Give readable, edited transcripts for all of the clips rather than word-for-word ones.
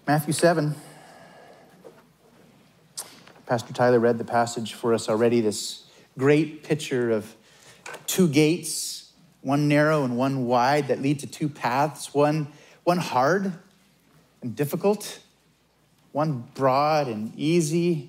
Matthew 7. Pastor Tyler read the passage for us already, this great picture of two gates, one narrow and one wide, that lead to two paths, one hard and difficult, one broad and easy,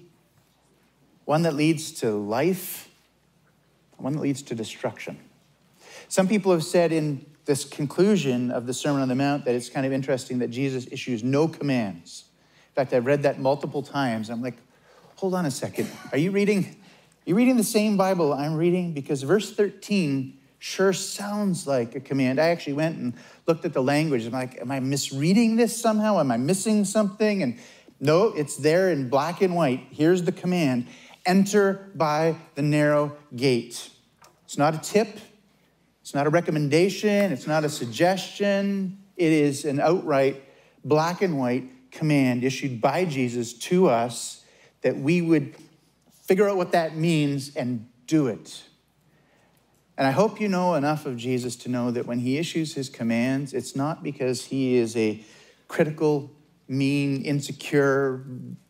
one that leads to life, one that leads to destruction. Some people have said in this conclusion of the Sermon on the Mount that it's kind of interesting that Jesus issues no commands. In fact, I've read that multiple times. I'm like, hold on a second. Are you reading the same Bible I'm reading? Because verse 13 sure sounds like a command. I actually went and looked at the language. I'm like, am I misreading this somehow? Am I missing something? And no, it's there in black and white. Here's the command. Enter by the narrow gate. It's not a tip. It's not a recommendation. It's not a suggestion. It is an outright black and white command issued by Jesus to us that we would figure out what that means and do it. And I hope you know enough of Jesus to know that when he issues his commands, it's not because he is a critical, mean, insecure,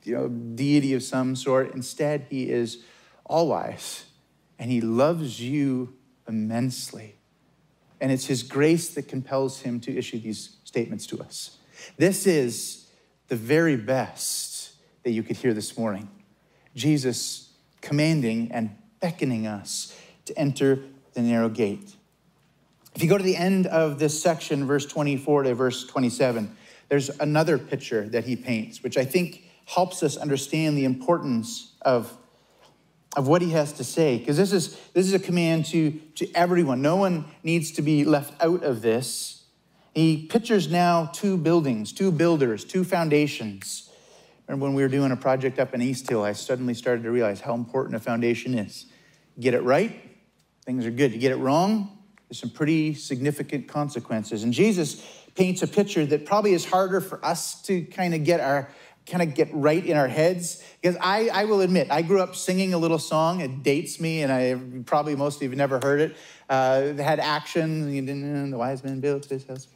deity of some sort. Instead, he is all-wise, and he loves you immensely. And it's his grace that compels him to issue these statements to us. This is the very best that you could hear this morning. Jesus commanding and beckoning us to enter the narrow gate. If you go to the end of this section, verse 24 to verse 27, there's another picture that he paints, which I think helps us understand the importance of what he has to say, because this is a command to everyone. No one needs to be left out of this. He pictures now two buildings, two builders, two foundations. Remember when we were doing a project up in East Hill, I suddenly started to realize how important a foundation is. Get it right, things are good. You get it wrong, there's some pretty significant consequences. And Jesus paints a picture that probably is harder for us to kind of get right in our heads. Because I will admit, I grew up singing a little song. It dates me, and I probably most of you have never heard it. It had action. The wise man built his house.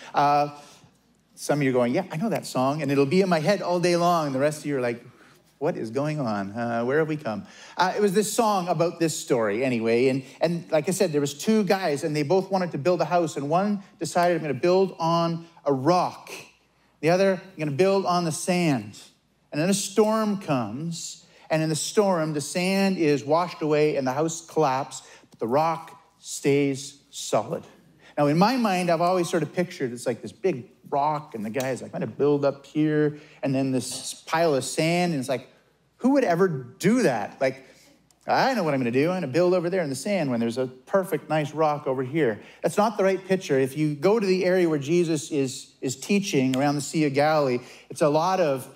Some of you are going, yeah, I know that song. And it'll be in my head all day long. And the rest of you are like, what is going on? Where have we come? It was this song about this story anyway. And like I said, there was two guys, and they both wanted to build a house. And one decided, I'm going to build on a rock. The other, I'm going to build on the sand. And then a storm comes, and in the storm, the sand is washed away and the house collapses, but the rock stays solid. Now, in my mind, I've always sort of pictured it's like this big rock, and the guy's like, I'm going to build up here, and then this pile of sand, and it's like, who would ever do that? Like, I know what I'm going to do. I'm going to build over there in the sand when there's a perfect, nice rock over here. That's not the right picture. If you go to the area where Jesus is teaching around the Sea of Galilee, it's a lot of,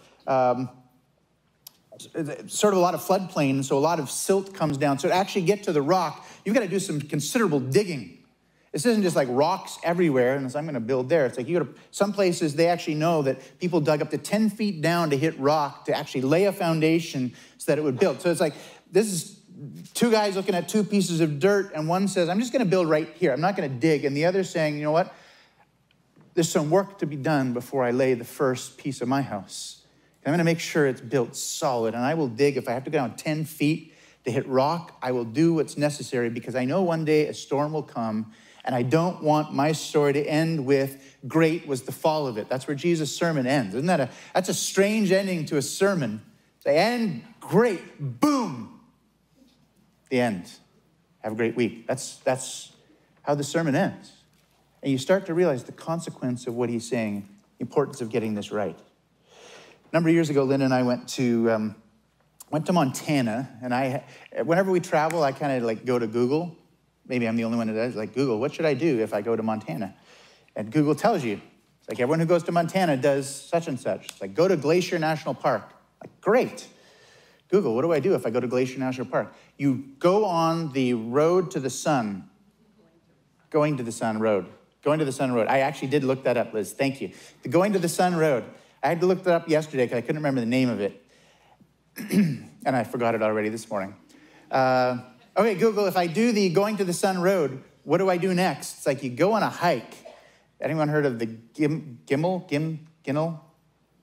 sort of a lot of floodplain, so a lot of silt comes down. So to actually get to the rock, you've got to do some considerable digging. This isn't just like rocks everywhere, and I'm going to build there. It's like you go to some places, they actually know that people dug up to 10 feet down to hit rock to actually lay a foundation so that it would build. So it's like, this is two guys looking at two pieces of dirt, and one says, I'm just going to build right here. I'm not going to dig. And the other's saying, you know what? There's some work to be done before I lay the first piece of my house. I'm going to make sure it's built solid, and I will dig. If I have to go down 10 feet to hit rock, I will do what's necessary, because I know one day a storm will come, and I don't want my story to end with, great was the fall of it. That's where Jesus' sermon ends. That's a strange ending to a sermon. They end, great, boom. The end. Have a great week. That's how the sermon ends. And you start to realize the consequence of what he's saying, the importance of getting this right. A number of years ago, Lynn and I went to Montana, and whenever we travel, I kind of like go to Google. Maybe I'm the only one that does, like, Google, what should I do if I go to Montana? And Google tells you. It's like, everyone who goes to Montana does such and such. It's like, go to Glacier National Park. Like, great. Google, what do I do if I go to Glacier National Park? You go on the road to the sun. Going to the sun road. I actually did look that up, Liz. Thank you. The Going to the Sun Road. I had to look that up yesterday because I couldn't remember the name of it. And I forgot it already this morning. Okay, Google, if I do the Going to the Sun Road, what do I do next? It's like you go on a hike. Anyone heard of the Ginnel?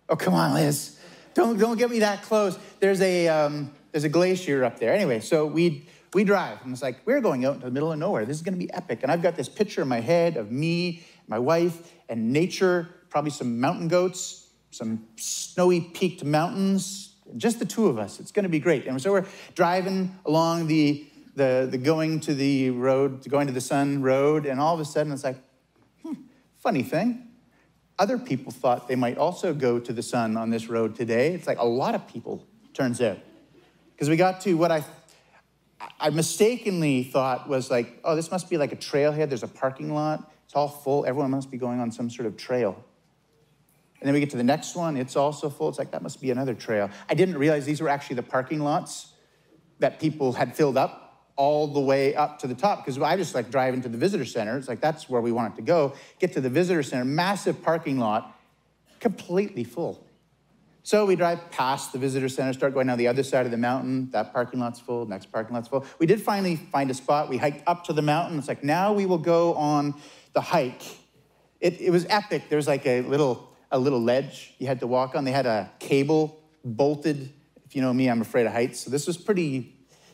Oh, come on, Liz. Don't get me that close. There's a glacier up there. Anyway, so we drive, and it's like, we're going out into the middle of nowhere. This is going to be epic. And I've got this picture in my head of me, my wife, and nature, probably some mountain goats, some snowy peaked mountains, just the two of us. It's going to be great. And so we're driving along the going to the sun road, and all of a sudden it's like, funny thing. Other people thought they might also go to the sun on this road today. It's like a lot of people, turns out. Because we got to what I mistakenly thought was like, oh, this must be like a trailhead. There's a parking lot. It's all full. Everyone must be going on some sort of trail. And then we get to the next one. It's also full. It's like, that must be another trail. I didn't realize these were actually the parking lots that people had filled up all the way up to the top, because I just like driving to the visitor center. It's like, that's where we want it to go. Get to the visitor center, massive parking lot, completely full. So we drive past the visitor center, start going down the other side of the mountain. That parking lot's full, next parking lot's full. We did finally find a spot. We hiked up to the mountain. It's like, now we will go on the hike. It was epic. There was like a little ledge you had to walk on. They had a cable bolted. If you know me, I'm afraid of heights. So this was pretty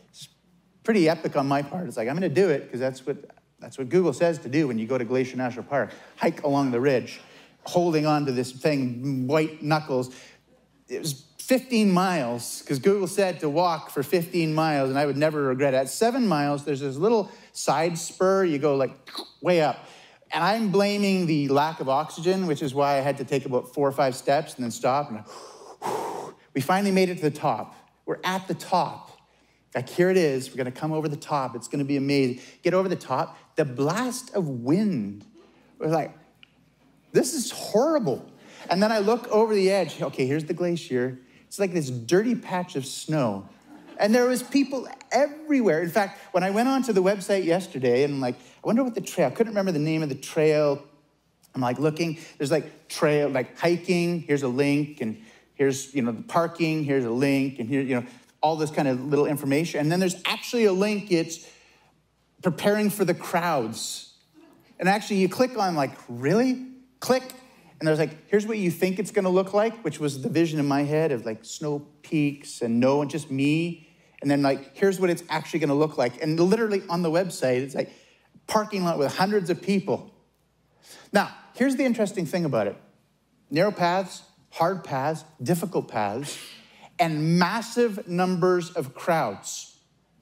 epic on my part. It's like, I'm going to do it because that's what Google says to do when you go to Glacier National Park. Hike along the ridge, holding on to this thing, white knuckles. It was 15 miles because Google said to walk for 15 miles, and I would never regret it. At 7 miles, there's this little side spur. You go like way up. And I'm blaming the lack of oxygen, which is why I had to take about 4 or 5 steps and then stop. And we finally made it to the top. We're at the top. Like, here it is. We're going to come over the top. It's going to be amazing. Get over the top. The blast of wind was like, this is horrible. And then I look over the edge. Okay, here's the glacier. It's like this dirty patch of snow. And there was people everywhere. In fact, when I went onto the website yesterday and like, I wonder what the trail, I couldn't remember the name of the trail. I'm like looking, there's like trail, like hiking, here's a link, and here's, the parking, here's a link, and here, all this kind of little information. And then there's actually a link, it's preparing for the crowds. And actually you click on like, really? Click. And there's like, here's what you think it's going to look like, which was the vision in my head of like snow peaks and no one, just me. And then like, here's what it's actually going to look like. And literally on the website, it's like parking lot with hundreds of people. Now, here's the interesting thing about it. Narrow paths, hard paths, difficult paths, and massive numbers of crowds.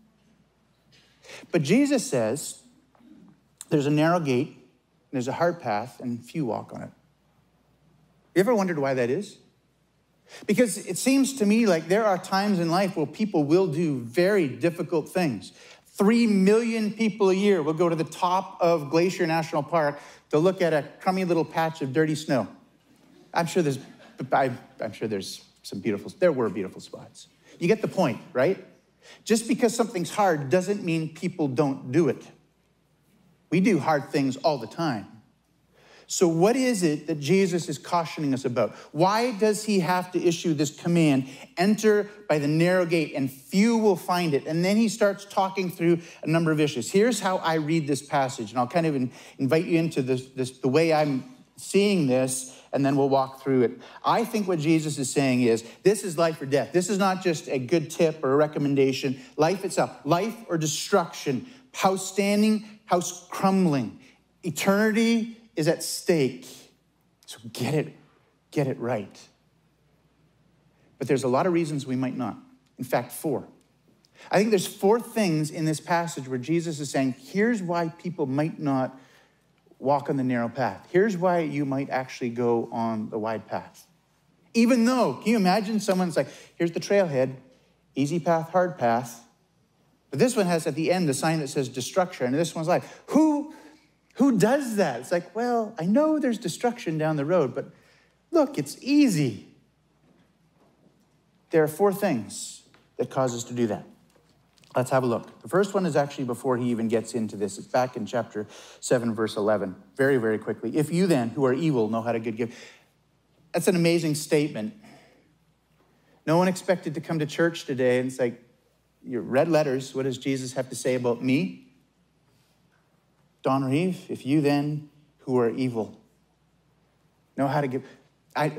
But Jesus says there's a narrow gate, there's a hard path, and few walk on it. You ever wondered why that is? Because it seems to me like there are times in life where people will do very difficult things. 3 million people a year will go to the top of Glacier National Park to look at a crummy little patch of dirty snow. I'm sure there's there were beautiful spots. You get the point, right? Just because something's hard doesn't mean people don't do it. We do hard things all the time. So what is it that Jesus is cautioning us about? Why does he have to issue this command, enter by the narrow gate and few will find it? And then he starts talking through a number of issues. Here's how I read this passage, and I'll kind of invite you into the way I'm seeing this, and then we'll walk through it. I think what Jesus is saying is, this is life or death. This is not just a good tip or a recommendation. Life itself, life or destruction, house standing, house crumbling. Eternity is at stake. So get it right. But there's a lot of reasons we might not. In fact, 4. I think there's 4 things in this passage where Jesus is saying, here's why people might not walk on the narrow path. Here's why you might actually go on the wide path. Even though, can you imagine someone's like, here's the trailhead, easy path, hard path. But this one has at the end the sign that says destruction. And this one's like, who does that? It's like, well, I know there's destruction down the road, but look, it's easy. There are 4 things that cause us to do that. Let's have a look. The first one is actually before he even gets into this. It's back in chapter 7, verse 11. Very, very quickly. If you then, who are evil, know how to give. That's an amazing statement. No one expected to come to church today and say, your red letters, what does Jesus have to say about me? Don Reeve, if you then, who are evil, know how to give.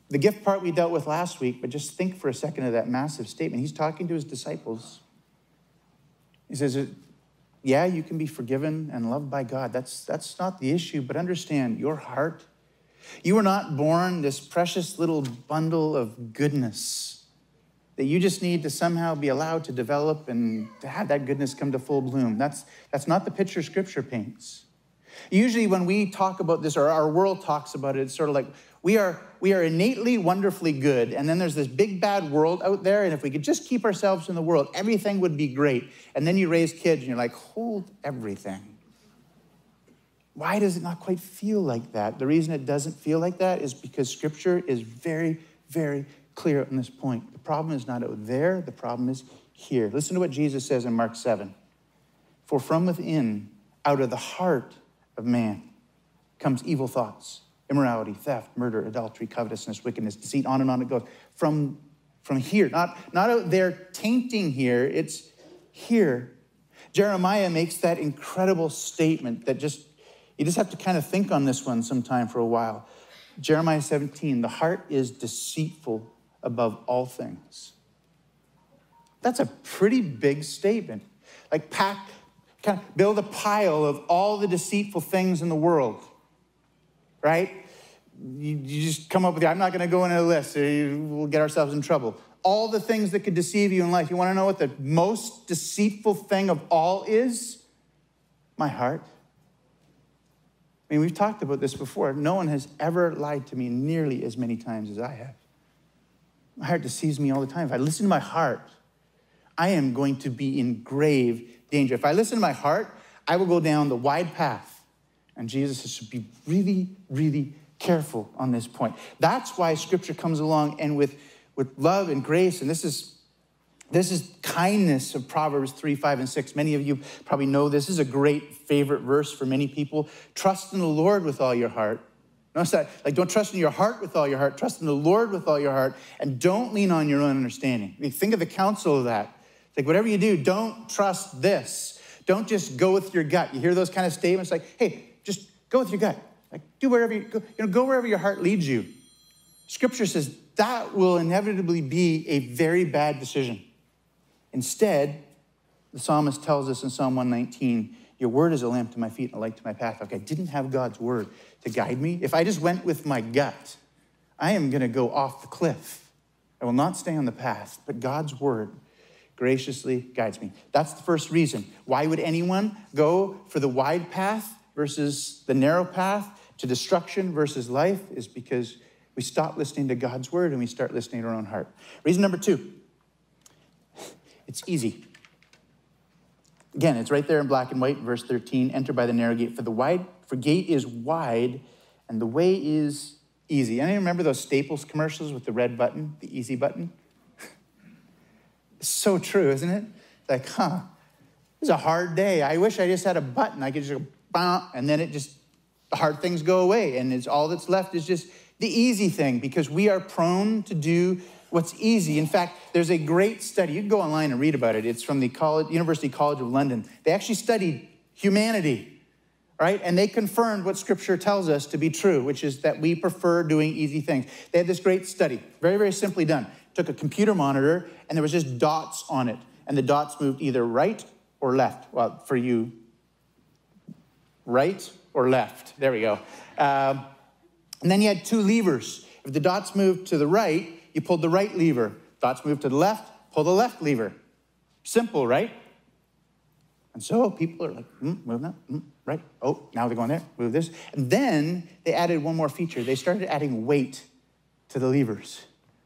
The gift part we dealt with last week, but just think for a second of that massive statement. He's talking to his disciples. He says, yeah, you can be forgiven and loved by God. That's not the issue, but understand your heart. You were not born this precious little bundle of goodness that you just need to somehow be allowed to develop and to have that goodness come to full bloom. That's not the picture Scripture paints. Usually when we talk about this, or our world talks about it, it's sort of like we are innately wonderfully good, and then there's this big bad world out there, and if we could just keep ourselves in the world, everything would be great. And then you raise kids, and you're like, hold everything. Why does it not quite feel like that? The reason it doesn't feel like that is because Scripture is very, very clear on this point. The problem is not out there, the problem is here. Listen to what Jesus says in Mark 7. For from within, out of the heart of man, comes evil thoughts, immorality, theft, murder, adultery, covetousness, wickedness, deceit, on and on it goes. From here, not out there tainting here, it's here. Jeremiah makes that incredible statement that you just have to kind of think on this one sometime for a while. Jeremiah 17, the heart is deceitful above all things. That's a pretty big statement. Like kind of build a pile of all the deceitful things in the world, right? You just come up with I'm not going to go into a list. We'll get ourselves in trouble. All the things that could deceive you in life. You want to know what the most deceitful thing of all is? My heart. I mean, we've talked about this before. No one has ever lied to me nearly as many times as I have. My heart deceives me all the time. If I listen to my heart, I am going to be in grave danger. If I listen to my heart, I will go down the wide path. And Jesus should be really, really careful on this point. That's why Scripture comes along and with love and grace, and this is kindness of Proverbs 3, 5, and 6. Many of you probably know this is a great favorite verse for many people. Trust in the Lord with all your heart. Notice that, don't trust in your heart with all your heart. Trust in the Lord with all your heart, and don't lean on your own understanding. Think of the counsel of that. It's like whatever you do, don't trust this. Don't just go with your gut. You hear those kind of statements like, hey, just go with your gut. Like do wherever you go, go wherever your heart leads you. Scripture says that will inevitably be a very bad decision. Instead, the psalmist tells us in Psalm 119, your word is a lamp to my feet and a light to my path. Like I didn't have God's word to guide me. If I just went with my gut, I am going to go off the cliff. I will not stay on the path, but God's word graciously guides me. That's the first reason. Why would anyone go for the wide path versus the narrow path to destruction versus life? Is because we stop listening to God's word and we start listening to our own heart. Reason number 2, it's easy. Again, it's right there in black and white, verse 13, enter by the narrow gate, for gate is wide and the way is easy. Anyone remember those Staples commercials with the red button, the easy button? It's so true, isn't it? Like, this is a hard day. I wish I just had a button. I could just go, bah, and then the hard things go away, and it's all that's left is just the easy thing, because we are prone to do what's easy. In fact, there's a great study. You can go online and read about it. It's from the University College of London. They actually studied humanity, right? And they confirmed what Scripture tells us to be true, which is that we prefer doing easy things. They had this great study, very, very simply done. Took a computer monitor, and there was just dots on it. And the dots moved either right or left. Well, for you, right or left. There we go. And then you had 2 levers. If the dots moved to the right, you pulled the right lever. Dots moved to the left, pull the left lever. Simple, right? And so people are like, move that, right. Oh, now they're going there, move this. And then they added one more feature. They started adding weight to the levers.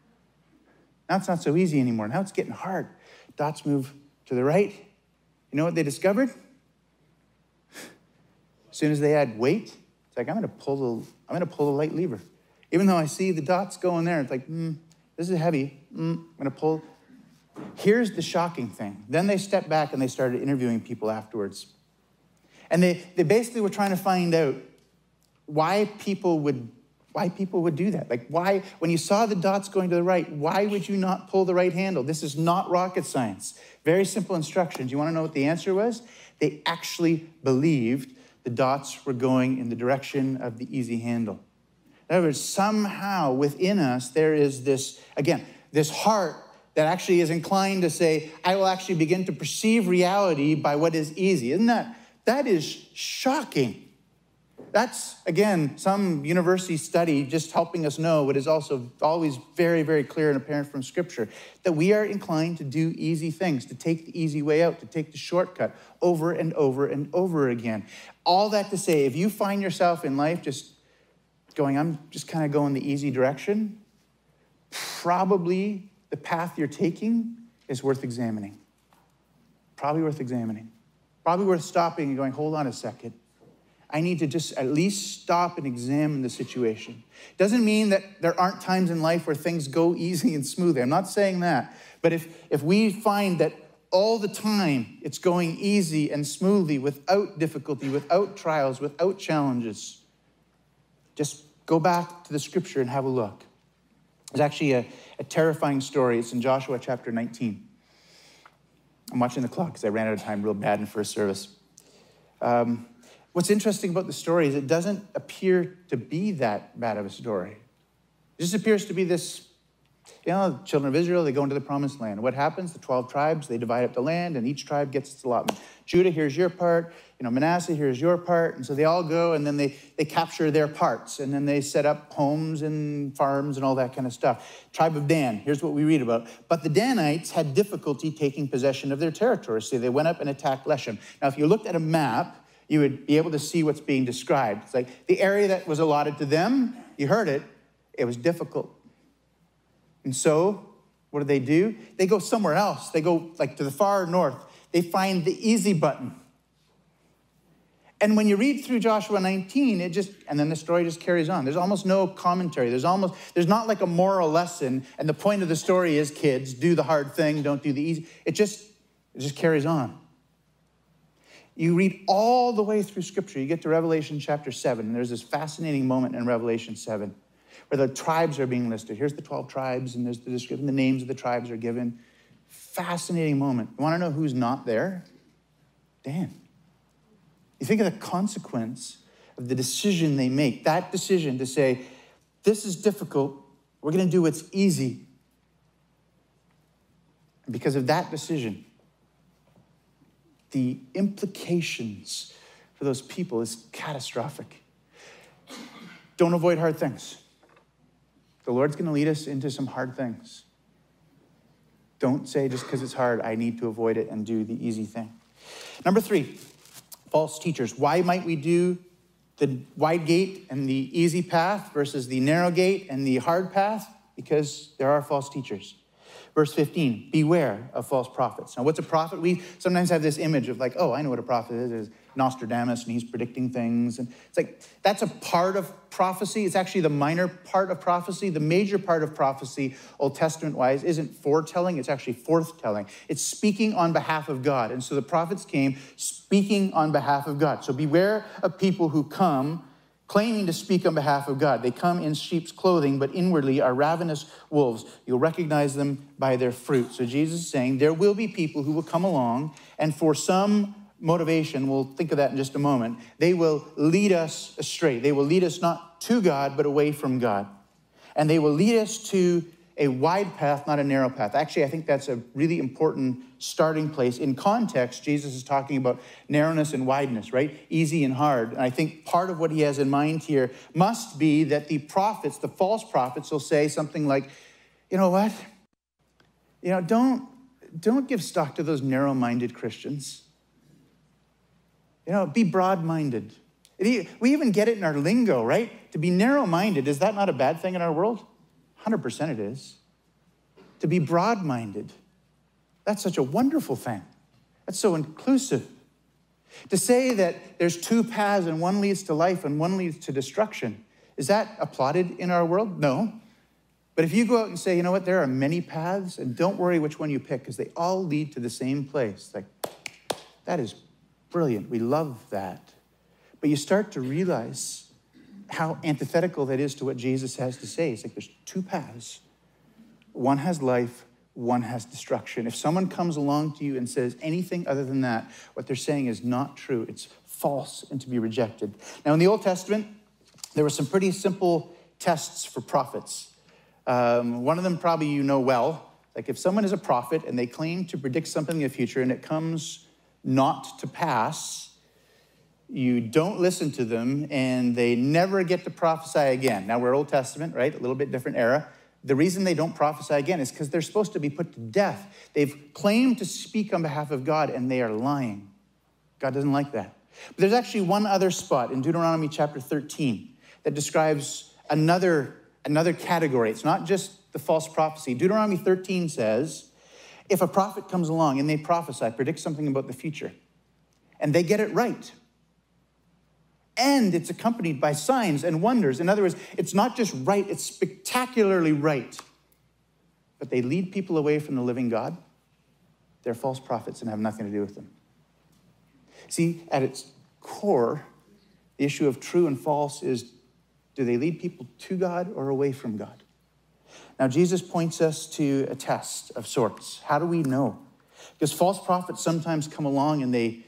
Now it's not so easy anymore. Now it's getting hard. Dots move to the right. You know what they discovered? As soon as they add weight, it's like, I'm going to pull the light lever. Even though I see the dots going there, it's like, this is heavy. I'm going to pull. Here's the shocking thing. Then they stepped back and they started interviewing people afterwards. And they basically were trying to find out why people would do that. Like why, when you saw the dots going to the right, why would you not pull the right handle? This is not rocket science. Very simple instructions. You want to know what the answer was? They actually believed the dots were going in the direction of the easy handle. In other words, somehow within us, there is this, again, this heart that actually is inclined to say, I will actually begin to perceive reality by what is easy. That is shocking. That's, again, some university study just helping us know what is also always very, very clear and apparent from Scripture, that we are inclined to do easy things, to take the easy way out, to take the shortcut over and over and over again. All that to say, if you find yourself in life just going, I'm just kind of going the easy direction, probably the path you're taking is worth examining. Probably worth examining. Probably worth stopping and going, hold on a second. I need to just at least stop and examine the situation. Doesn't mean that there aren't times in life where things go easy and smoothly. I'm not saying that. But if we find that all the time it's going easy and smoothly without difficulty, without trials, without challenges, just go back to the Scripture and have a look. There's actually a terrifying story. It's in Joshua chapter 19. I'm watching the clock because I ran out of time real bad in first service. What's interesting about the story is it doesn't appear to be that bad of a story. It just appears to be this, the children of Israel, they go into the promised land. What happens? The 12 tribes, they divide up the land, and each tribe gets its allotment. Judah, here's your part. Manasseh, here's your part. And so they all go, and then they capture their parts, and then they set up homes and farms and all that kind of stuff. Tribe of Dan, here's what we read about. But the Danites had difficulty taking possession of their territory, so they went up and attacked Leshem. Now, if you looked at a map, you would be able to see what's being described. It's like the area that was allotted to them, you heard it, it was difficult. And so, what do? They go somewhere else. They go like to the far north. They find the easy button. And when you read through Joshua 19, and then the story just carries on. There's almost no commentary. There's not like a moral lesson, and the point of the story is, kids, do the hard thing, don't do the easy. It just carries on. You read all the way through Scripture. You get to Revelation chapter 7, and there's this fascinating moment in Revelation 7 where the tribes are being listed. Here's the 12 tribes, and there's the description. The names of the tribes are given. Fascinating moment. You want to know who's not there? Dan. You think of the consequence of the decision they make. That decision to say, this is difficult. We're going to do what's easy. And because of that decision, the implications for those people is catastrophic. Don't avoid hard things. The Lord's going to lead us into some hard things. Don't say just because it's hard, I need to avoid it and do the easy thing. Number 3, false teachers. Why might we do the wide gate and the easy path versus the narrow gate and the hard path? Because there are false teachers. Verse 15, beware of false prophets. Now, what's a prophet? We sometimes have this image of like, oh, I know what a prophet is. There's Nostradamus, and he's predicting things. And it's like, that's a part of prophecy. It's actually the minor part of prophecy. The major part of prophecy, Old Testament-wise, isn't foretelling. It's actually forthtelling. It's speaking on behalf of God. And so the prophets came speaking on behalf of God. So beware of people who come claiming to speak on behalf of God. They come in sheep's clothing, but inwardly are ravenous wolves. You'll recognize them by their fruit. So Jesus is saying there will be people who will come along, and for some motivation, we'll think of that in just a moment, they will lead us astray. They will lead us not to God, but away from God. And they will lead us to a wide path, not a narrow path. Actually, I think that's a really important starting place. In context, Jesus is talking about narrowness and wideness, right? Easy and hard. And I think part of what he has in mind here must be that the prophets, the false prophets, will say something like, you know what? Don't give stock to those narrow-minded Christians. Be broad-minded. We even get it in our lingo, right? To be narrow-minded, is that not a bad thing in our world? 100% it is. To be broad-minded, that's such a wonderful thing. That's so inclusive. To say that there's two paths and one leads to life and one leads to destruction, is that applauded in our world? No. But if you go out and say, you know what, there are many paths, and don't worry which one you pick, because they all lead to the same place. Like, that is brilliant. We love that. But you start to realize how antithetical that is to what Jesus has to say. It's like there's two paths. One has life, one has destruction. If someone comes along to you and says anything other than that, what they're saying is not true. It's false and to be rejected. Now, in the Old Testament, there were some pretty simple tests for prophets. One of them probably you know well. Like if someone is a prophet and they claim to predict something in the future and it comes not to pass, you don't listen to them, and they never get to prophesy again. Now, we're Old Testament, right? A little bit different era. The reason they don't prophesy again is because they're supposed to be put to death. They've claimed to speak on behalf of God, and they are lying. God doesn't like that. But there's actually one other spot in Deuteronomy chapter 13 that describes another category. It's not just the false prophecy. Deuteronomy 13 says, if a prophet comes along and they prophesy, predict something about the future, and they get it right, and it's accompanied by signs and wonders. In other words, it's not just right, it's spectacularly right. But they lead people away from the living God. They're false prophets and have nothing to do with them. See, at its core, the issue of true and false is, do they lead people to God or away from God? Now, Jesus points us to a test of sorts. How do we know? Because false prophets sometimes come along and they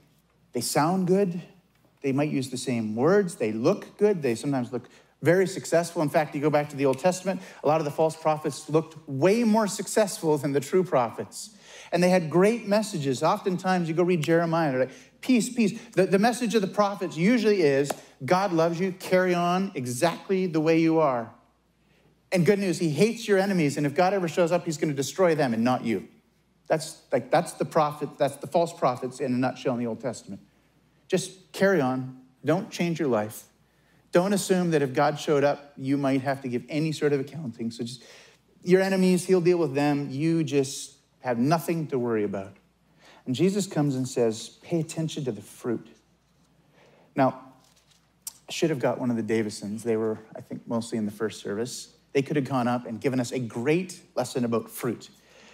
sound good. They might use the same words. They look good. They sometimes look very successful. In fact, you go back to the Old Testament, a lot of the false prophets looked way more successful than the true prophets. And they had great messages. Oftentimes, you go read Jeremiah, they're like, peace, peace. The message of the prophets usually is, God loves you, carry on exactly the way you are. And good news, he hates your enemies, and if God ever shows up, he's going to destroy them and not you. That's the prophet, that's the false prophets in a nutshell in the Old Testament. Just carry on. Don't change your life. Don't assume that if God showed up, you might have to give any sort of accounting. So just, your enemies, he'll deal with them. You just have nothing to worry about. And Jesus comes and says, pay attention to the fruit. Now, I should have got one of the Davisons. They were, I think, mostly in the first service. They could have gone up and given us a great lesson about fruit.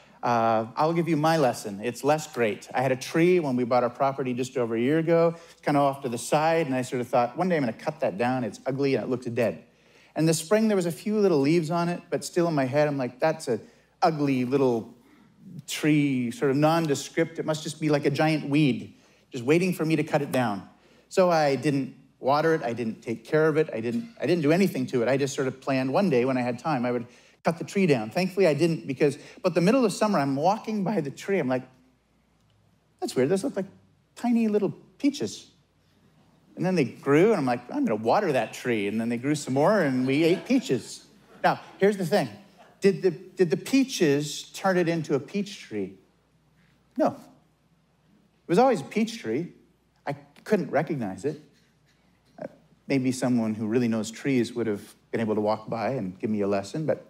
I'll give you my lesson. It's less great. I had a tree when we bought our property just over a year ago, kind of off to the side, and I sort of thought, one day I'm going to cut that down. It's ugly, and it looks dead. And this spring, there was a few little leaves on it, but still in my head, I'm like, that's an ugly little tree, sort of nondescript. It must just be like a giant weed, just waiting for me to cut it down. So I didn't water it. I didn't take care of it. I didn't do anything to it. I just sort of planned one day when I had time, I would cut the tree down. Thankfully, I didn't but the middle of summer, I'm walking by the tree. I'm like, that's weird. Those look like tiny little peaches. And then they grew, and I'm like, I'm going to water that tree. And then they grew some more, and we ate peaches. Now, here's the thing. Did the peaches turn it into a peach tree? No. It was always a peach tree. I couldn't recognize it. Maybe someone who really knows trees would have been able to walk by and give me a lesson, but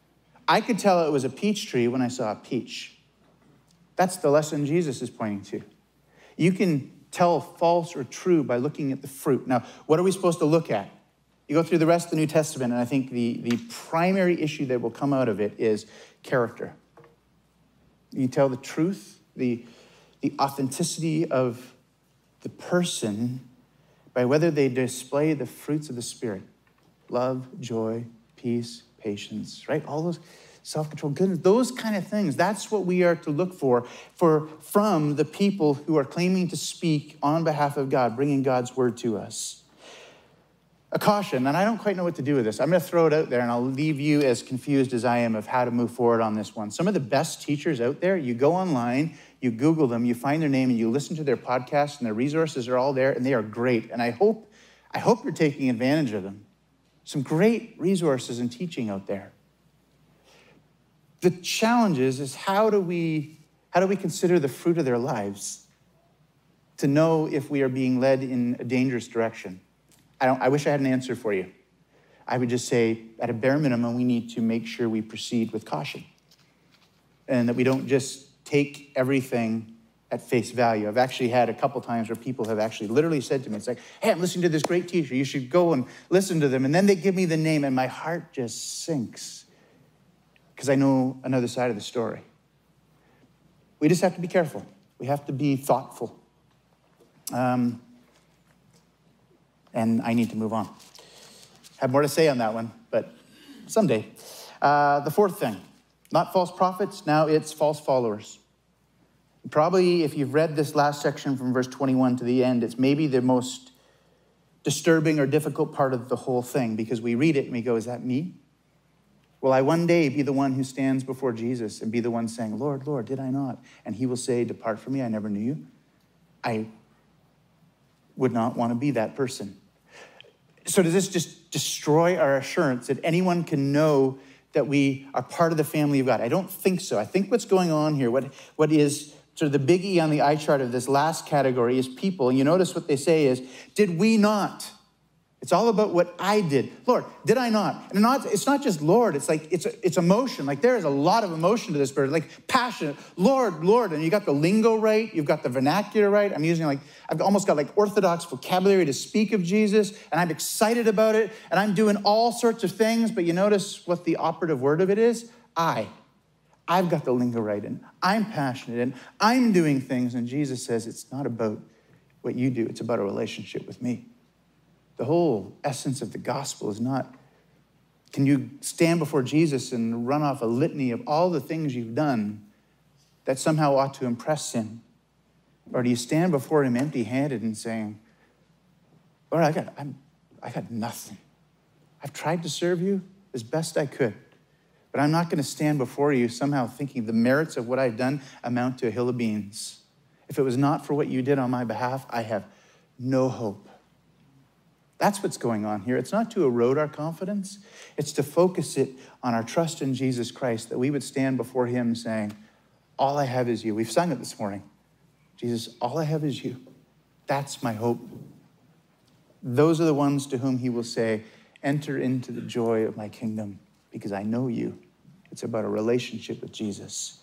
I could tell it was a peach tree when I saw a peach. That's the lesson Jesus is pointing to. You can tell false or true by looking at the fruit. Now, what are we supposed to look at? You go through the rest of the New Testament, and I think the primary issue that will come out of it is character. You tell the truth, the authenticity of the person by whether they display the fruits of the Spirit. Love, joy, peace, patience, right? All those self-control, goodness, those kind of things. That's what we are to look for from the people who are claiming to speak on behalf of God, bringing God's word to us. A caution, and I don't quite know what to do with this. I'm going to throw it out there, and I'll leave you as confused as I am of how to move forward on this one. Some of the best teachers out there, you go online, you Google them, you find their name, and you listen to their podcasts, and their resources are all there, and they are great. And I hope you're taking advantage of them. Some great resources and teaching out there. The challenge is how do we consider the fruit of their lives to know if we are being led in a dangerous direction? I wish I had an answer for you. I would just say, at a bare minimum, we need to make sure we proceed with caution and that we don't just take everything at face value. I've actually had a couple times where people have actually literally said to me, it's like, hey, I'm listening to this great teacher. You should go and listen to them. And then they give me the name, and my heart just sinks because I know another side of the story. We just have to be careful. We have to be thoughtful. And I need to move on. I have more to say on that one, but someday. The fourth thing, not false prophets, now it's false followers. Probably, if you've read this last section from verse 21 to the end, it's maybe the most disturbing or difficult part of the whole thing, because we read it and we go, is that me? Will I one day be the one who stands before Jesus and be the one saying, Lord, Lord, did I not? And he will say, depart from me, I never knew you. I would not want to be that person. So does this just destroy our assurance that anyone can know that we are part of the family of God? I don't think so. I think what's going on here, what is sort of the big E on the eye chart of this last category is people. And you notice what they say is, did we not? It's all about what I did. Lord, did I not? And it's not just Lord, it's like, it's emotion. Like there is a lot of emotion to this bird, like passionate, Lord, Lord. And you got the lingo right, you've got the vernacular right. I've almost got like orthodox vocabulary to speak of Jesus, and I'm excited about it, and I'm doing all sorts of things, but you notice what the operative word of it is? I've got the lingo right, and I'm passionate, and I'm doing things, and Jesus says it's not about what you do, it's about a relationship with me. The whole essence of the gospel is not, can you stand before Jesus and run off a litany of all the things you've done that somehow ought to impress him? Or do you stand before him empty-handed and saying, Lord, I got nothing. I've tried to serve you as best I could, but I'm not going to stand before you somehow thinking the merits of what I've done amount to a hill of beans. If it was not for what you did on my behalf, I have no hope. That's what's going on here. It's not to erode our confidence. It's to focus it on our trust in Jesus Christ, that we would stand before him saying, all I have is you. We've sung it this morning. Jesus, all I have is you. That's my hope. Those are the ones to whom he will say, enter into the joy of my kingdom, because I know you. It's about a relationship with Jesus.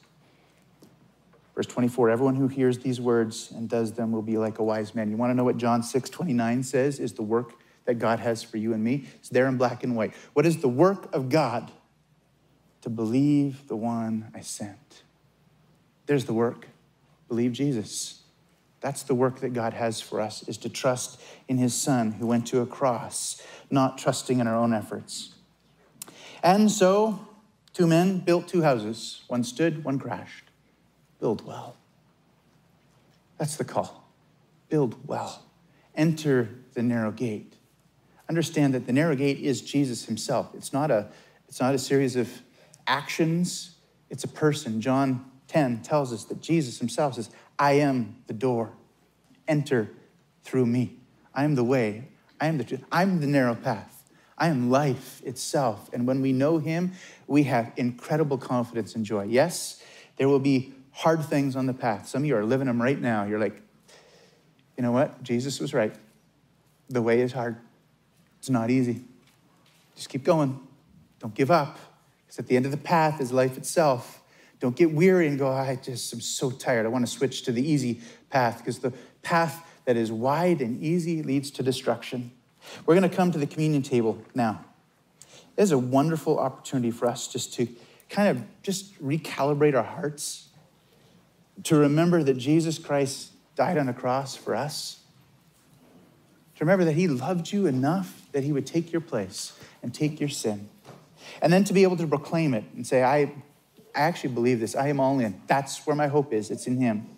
Verse 24, everyone who hears these words and does them will be like a wise man. You want to know what John 6:29 says is the work that God has for you and me? It's there in black and white. What is the work of God? To believe the one I sent. There's the work. Believe Jesus. That's the work that God has for us, is to trust in his son who went to a cross, not trusting in our own efforts. And so, 2 men built 2 houses. One stood, one crashed. Build well. That's the call. Build well. Enter the narrow gate. Understand that the narrow gate is Jesus himself. It's not a series of actions. It's a person. John 10 tells us that Jesus himself says, I am the door. Enter through me. I am the way. I am the truth. I'm the narrow path. I am life itself. And when we know him, we have incredible confidence and joy. Yes, there will be hard things on the path. Some of you are living them right now. You're like, you know what? Jesus was right. The way is hard. It's not easy. Just keep going. Don't give up. Because at the end of the path is life itself. Don't get weary and go, I'm so tired. I want to switch to the easy path, because the path that is wide and easy leads to destruction. We're going to come to the communion table now. There's a wonderful opportunity for us just to kind of just recalibrate our hearts, to remember that Jesus Christ died on a cross for us, to remember that he loved you enough that he would take your place and take your sin, and then to be able to proclaim it and say, I actually believe this. I am all in. That's where my hope is. It's in him.